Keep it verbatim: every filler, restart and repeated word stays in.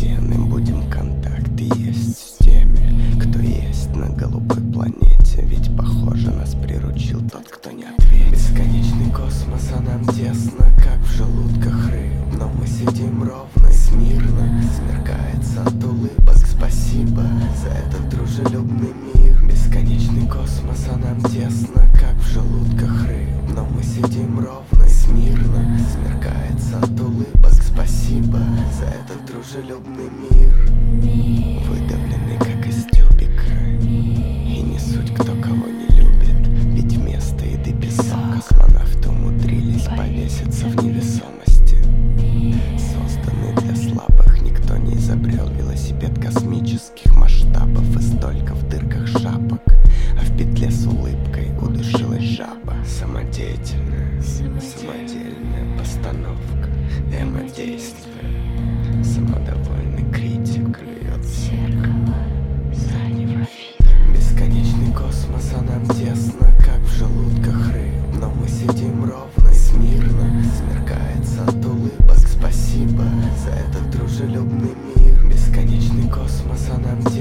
стены, будем контакт есть с теми, кто есть на голубой планете. Ведь похоже нас приручил тот, кто не ответит. Бесконечный космос, а нам тесно, как в желудках рыб. Но мы сидим ровно и смирно, смеркается от улыбок. Спасибо за этот дружелюбный мир. Бесконечный космос, а нам тесно, как в желудках рыб. Но мы сидим ровно и смирно, смеркается от улыбок. Спасибо за этот дружелюбный мир. Выдавленный как из тюбика, и не суть, кто кого не любит. Ведь вместо еды песок. Космонавты умудрились повеситься в невесомости. Созданный для слабых, никто не изобрел велосипед космических масштабов. И столько в дырках шапок, а в петле с улыбкой удушилась жаба. Самодеятельная, самодельная постановка, эмо-действие. Самодовольный критик клюет в зеркало заднего вида. Бесконечный космос, а нам тесно, как в желудках рыб. Но мы сидим ровно и смирно, смеркается от улыбок. Спасибо за этот дружелюбный мир. Бесконечный космос, а нам тесно,